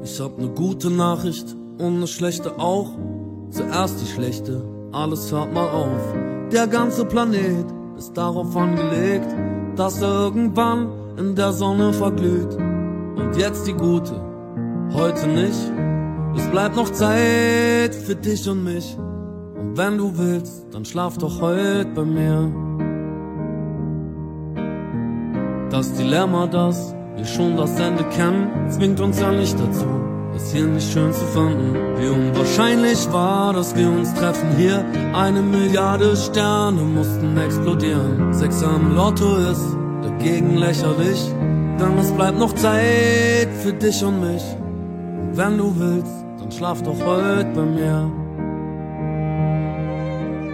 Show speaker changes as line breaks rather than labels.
Ich hab ne gute Nachricht und ne schlechte auch. Zuerst die schlechte, alles hört mal auf. Der ganze Planet ist darauf angelegt, dass er irgendwann in der Sonne verglüht. Und jetzt die gute, heute nicht. Es bleibt noch Zeit für dich und mich. Und wenn du willst, dann schlaf doch heute bei mir. Das Dilemma, das wir schon das Ende kennen, zwingt uns ja nicht dazu, es hier nicht schön zu finden. Wie unwahrscheinlich war, dass wir uns treffen hier. 1 Milliarde Sterne mussten explodieren. 6 am Lotto ist dagegen lächerlich, denn es bleibt noch Zeit für dich und mich. Und wenn du willst, dann schlaf doch heute bei mir.